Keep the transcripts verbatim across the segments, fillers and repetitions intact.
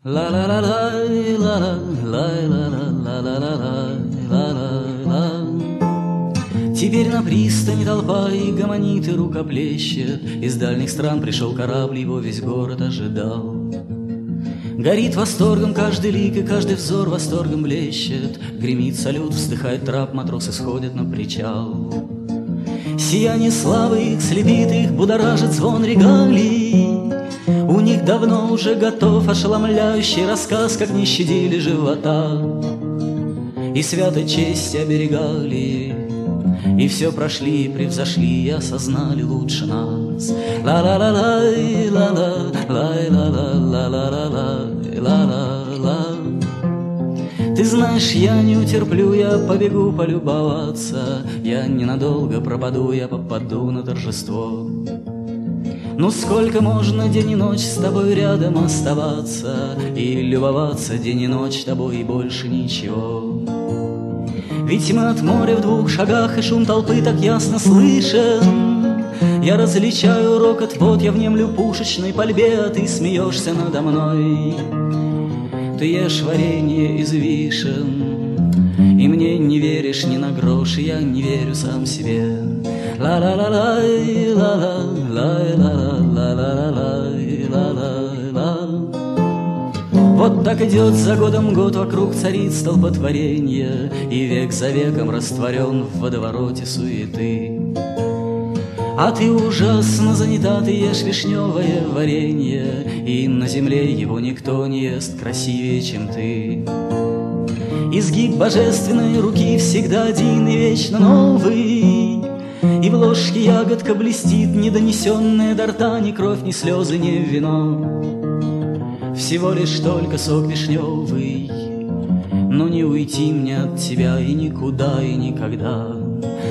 ла ла ла ла ла ла ла ла ла. Теперь на пристани толпа и гомонит, и рукоплещет. Из дальних стран пришел корабль, его весь город ожидал. Горит восторгом каждый лик, и каждый взор восторгом блещет. Гремит салют, вздыхает трап, матросы сходят на причал. Сияние славы их слепит, их будоражит звон регалий. У них давно уже готов ошеломляющий рассказ, как не щадили живота и святой чести оберегали, и все прошли, и превзошли, и осознали лучше нас. Ла-ла-ла-ла, ла-ла-ла-ла-ла-ла-ла-ла-ла. Ты знаешь, я не утерплю, я побегу полюбоваться. Я ненадолго пропаду, я попаду на торжество. Ну сколько можно день и ночь с тобой рядом оставаться и любоваться день и ночь тобой, и больше ничего. Ведь мы от моря в двух шагах, и шум толпы так ясно слышен. Я различаю рокот вод, я внемлю пушечной пальбе, а ты смеешься надо мной. Ты ешь варенье из вишен, и мне не веришь ни на грош, и я не верю сам себе. Ла-ла-ла-ла, ла-ла-ла-ла-ла-ла-ла-ла-ла. Вот так идет за годом год, вокруг царит столпотворенье, и век за веком растворен в водовороте суеты. А ты ужасно занята, ты ешь вишневое варенье, и на земле его никто не ест красивее, чем ты. Изгиб божественной руки всегда один и вечно новый, и в ложке ягодка блестит, недонесенная до рта ни кровь, ни слезы, ни вино. Всего лишь только сок вишневый, но не уйти мне от тебя и никуда, и никогда.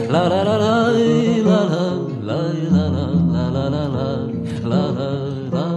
Ла-ла-ла-ла, ла-ла, ла-ла-ла-ла-ла-ла-ла-ла-ла.